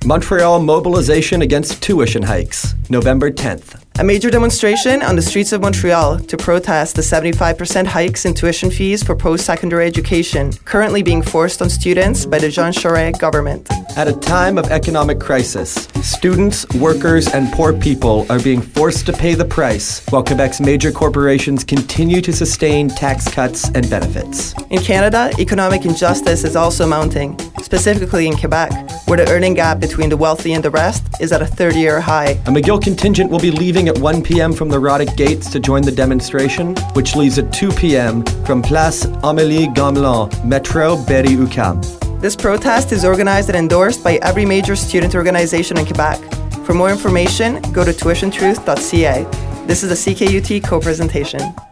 Montreal mobilization against tuition hikes, November 10th. A major demonstration on the streets of Montreal to protest the 75% hikes in tuition fees for post-secondary education currently being forced on students by the Jean Charest government. At a time of economic crisis, students, workers, and poor people are being forced to pay the price while Quebec's major corporations continue to sustain tax cuts and benefits. In Canada, economic injustice is also mounting, specifically in Quebec, where the earning gap between the wealthy and the rest is at a 30-year high. A McGill contingent will be leaving at 1 p.m. from the Roddick Gates to join the demonstration, which leaves at 2 p.m. from Place Amélie Gamelin, Metro Berry-UQAM. This protest is organized and endorsed by every major student organization in Quebec. For more information, go to tuitiontruth.ca. This is a CKUT co-presentation.